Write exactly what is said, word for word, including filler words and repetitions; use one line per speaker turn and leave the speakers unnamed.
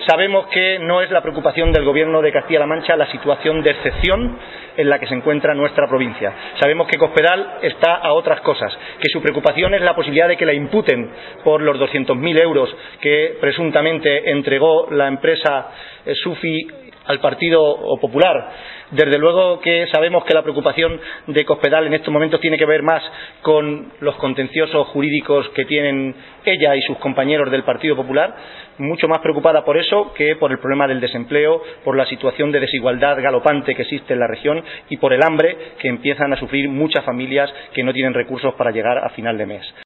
Sabemos que no es la preocupación del Gobierno de Castilla-La Mancha la situación de excepción en la que se encuentra nuestra provincia. Sabemos que Cospedal está a otras cosas, que su preocupación es la posibilidad de que la imputen por los doscientos mil euros que presuntamente entregó la empresa eh, Sufi al Partido Popular. Desde luego que sabemos que la preocupación de Cospedal en estos momentos tiene que ver más con los contenciosos jurídicos que tienen ella y sus compañeros del Partido Popular, mucho más preocupada por eso que por el problema del desempleo, por la situación de desigualdad galopante que existe en la región y por el hambre que empiezan a sufrir muchas familias que no tienen recursos para llegar a final de mes.